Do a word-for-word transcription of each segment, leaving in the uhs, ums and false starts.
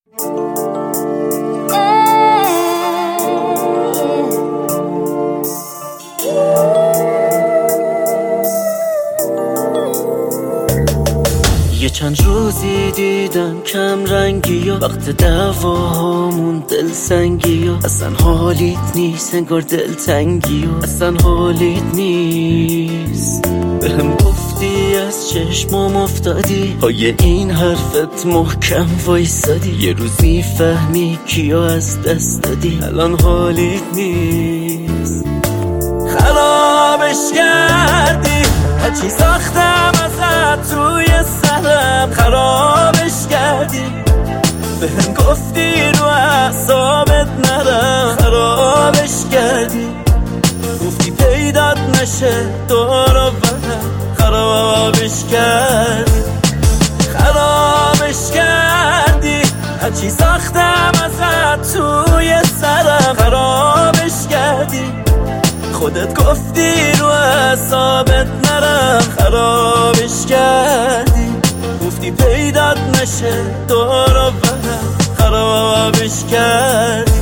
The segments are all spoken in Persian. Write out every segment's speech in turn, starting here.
یه چند روزی دیدم کم رنگی و وقت دعواهامون دل سنگی و اصلا حالیت نیست، انگار دل تنگی و اصلا حالیت نیست. بهم گفتی از چشمام افتادی، پای این حرفت محکم وایسادی، یه روز میفهمی کیو از دست دادی، الان حالیت نیست. خرابش کردی هرچی ساختم ازت توی سرم، خرابش کردی بهم گفتی رو اعصابت نرم، خرابش کردی گفتی پیدات نشه دور و برم، خرابش کردی خرابش کردی هرچی ساختم ازت توی سرم، خرابش کردی خودت گفتی رو اعصابت نرم، خرابش کردی گفتی پیدات نشه دور و برم، خرابش کردی.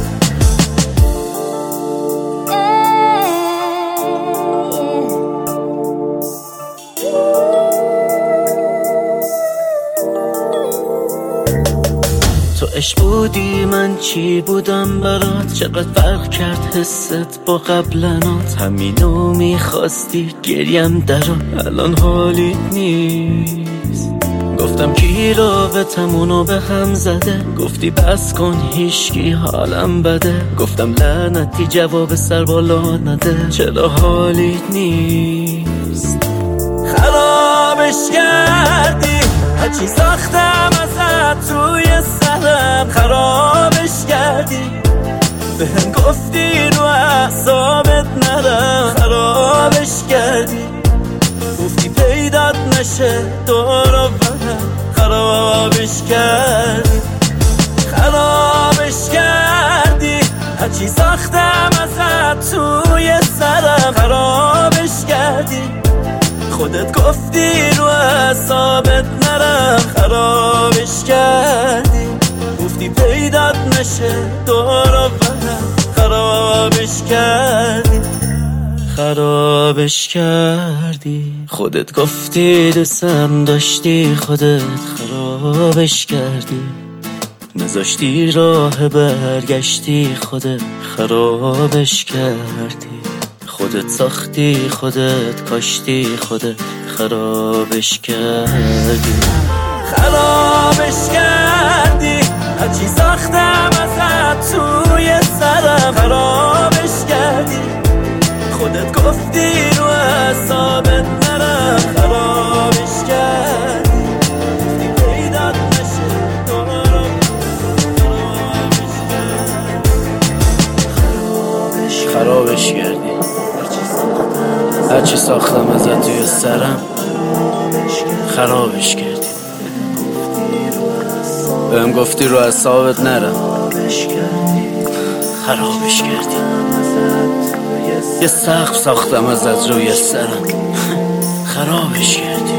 تو عشق بودی من چی بودم برات، چقدر فرق کرد حست با قبلنات، همینو میخواستی گریم درات، الان حالیت نیست. گفتم کی رابطمونو به هم زده، گفتی بس کن هیشکی حالم بده، گفتم لعنتی جواب سر بالا نده، چرا حالیت نیست. خرابش کردی هرچی ساختم ازت توی سرم، خرابش کردی بهم گفتی رو اعصابت نرم، خرابش کردی گفتی پیدات نشه دور و برم، خرابش کردی خرابش کردی هرچی ساختم ازت توی سرم، خرابش کردی خودت گفتی رو اعصابت نرم، خرابش کردی گفتی پیدات نشه دور و برم، خرابش کردی خرابش کردی خودت گفتی دوستم داشتی، خودت خرابش کردی نذاشتی راه برگشتی، خودت خرابش کردی خودت ساختی خودت کاشتی، خودت خرابش کردی خرابش کردی هرچی ساختم ازت توی سرم، خرابش کردی خودت گفتی رو اعصابت نرم، خرابش کردی گفتی پیدات نشه دور خرابش خرابش کردی هرچی ساختم ازت توی سرم، خرابش کردی بهم گفتی رو اعصابت نرم، خرابش کردی یه سقف ساختم ازت روی سرم، خرابش کردی.